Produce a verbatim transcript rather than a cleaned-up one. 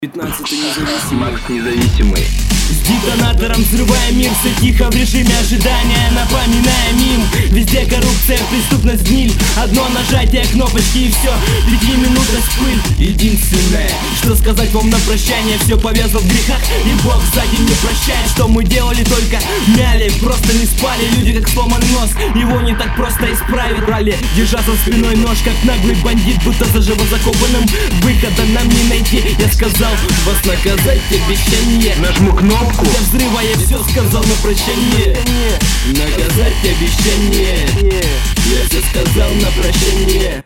пятнадцатый независимый. Макс Независимый. С детонатором взрывая мир, все тихо в режиме ожидания, напоминая мим. Везде коррупция, преступность, гниль. Одно нажатие кнопочки и все, пяти минут распыль. Единственное, что сказать вам на прощание: все повязано в грехах, и Бог сзади не прощает. Что мы делали, только мяли, просто не спали. Люди как сломанный нос, его не так просто исправить. Брали, держа за спиной нож, как наглый бандит, будто заживо закопанным. Выхода нам не найти. Я сказал, вас наказать обещание. Нажму кнопку. Для взрыва я все сказал на прощание. Наказать обещание. Я все сказал на прощание.